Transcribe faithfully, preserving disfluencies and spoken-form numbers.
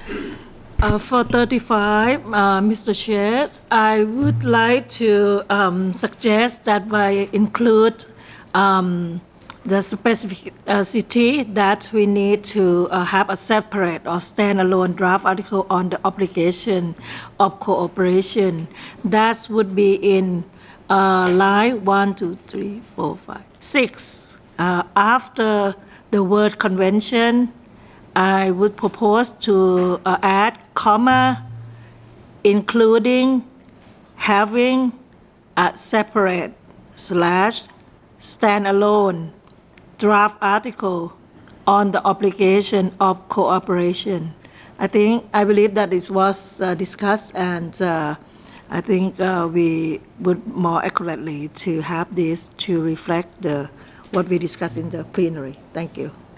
Uh, for thirty-five, uh, Mister Chair, I would like to um, suggest that we include um, the specificity that we need to uh, have a separate or standalone draft article on the obligation of cooperation. That would be in uh, line one, two, three, four, five, six. Uh, after the word convention, I would propose to uh, add comma, including having a separate slash standalone draft article on the obligation of cooperation. I think, I believe that it was uh, discussed, and uh, I think uh, we would more accurately to have this to reflect the what we discussed in the plenary. Thank you.